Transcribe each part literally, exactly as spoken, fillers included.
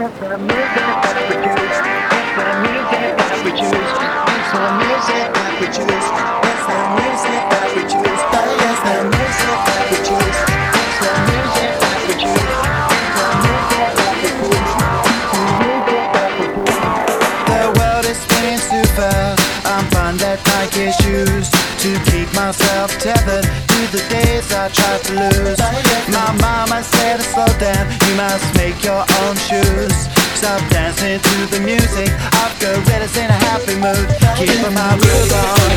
the music that we choose. It's the music that we choose. It's the music that we choose. It's the music that we choose. Oh, it's the music that we choose. It's the music that we choose. It's the music that we choose. It's the music that we choose. The world is spinning too fast. I'm fond that Nike shoes to keep myself tethered to the days I tried to lose. My mama said to slow down, you must make your own shoes. Stop dancing to the music, I've got gorillas in a happy mood. Keeping my groove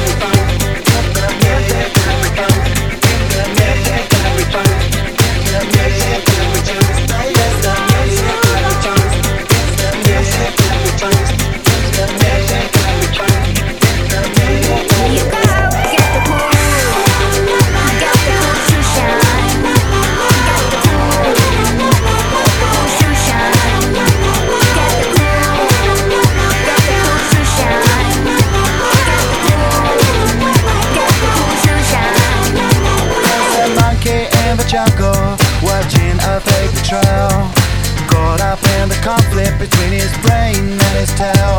jungle, watching a paper trail, caught up in the conflict between his brain and his tail.